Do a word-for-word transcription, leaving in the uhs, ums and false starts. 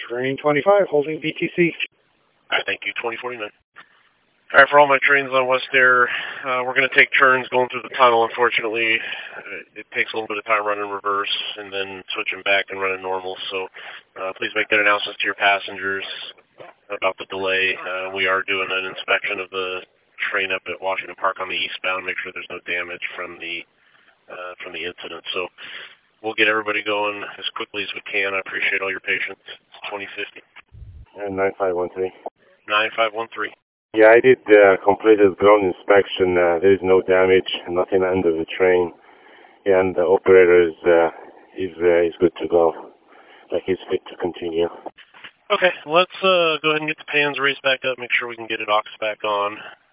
Green twenty-five, holding B T C. All right, thank you, twenty forty-nine. All right, for all my trains on West Air, uh, we're going to take turns going through the tunnel. Unfortunately, it takes a little bit of time running reverse and then switching back and running normal. So uh, please make that announcement to your passengers about the delay. Uh, we are doing an inspection of the train up at Washington Park on the eastbound, make sure there's no damage from the uh, from the incident. So we'll get everybody going as quickly as we can. I appreciate all your patience. It's twenty fifty. And nine five one three. nine five one three. Yeah, I did uh, completed ground inspection. Uh, there is no damage, nothing under the train, and the operator is uh, is uh, is good to go. Like he's fit to continue. Okay, let's uh, go ahead and get the pans raised back up. Make sure we can get it aux back on.